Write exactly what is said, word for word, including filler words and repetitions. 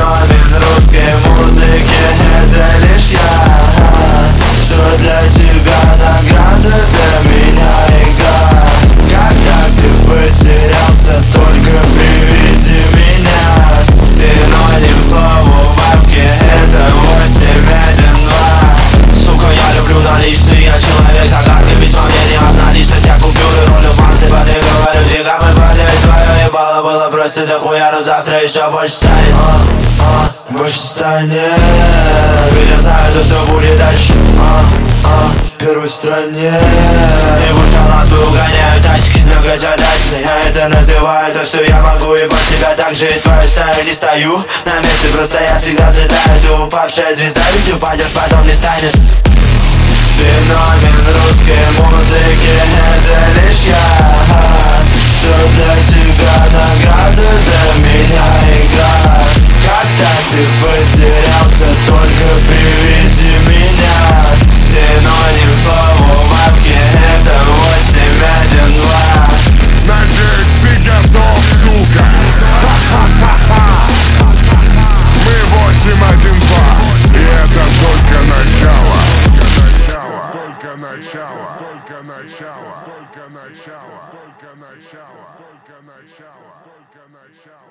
Феномен русской музыки — это лишь я. Что для тебя награда, для меня игра. Когда ты потерялся, только приведи меня. Синоним слову бабки — это восемь один два. Сука, я люблю наличные, я человек загадки. Ведь во мне не одна личность, я купюры ролю в банке. По ты говорю, фига мы продлять твое ебало. Было просто дохуя, но завтра еще больше станет. а, а, Больше станет. Ведь я знаю то, что будет дальше. а, а, Первой в стране. И буржуа угоняют тачки многозадачные. Я это называю то, что я могу ебать тебя так же. И твою стаю не стою на месте, просто я всегда задаю. Ты упавшая звезда, ведь упадешь, потом не станешь. Феномен русской музыки — это лишь я. Что для тебя награда, для меня игра. Когда ты потерялся, только приведи меня. Синоним слову бабки — это восемь один два. Надеюсь, ты готов, сука. Мы восемь один два. И это только начало. Только начало. Только начало. Только начало. Только начало. Только начало. Только начало.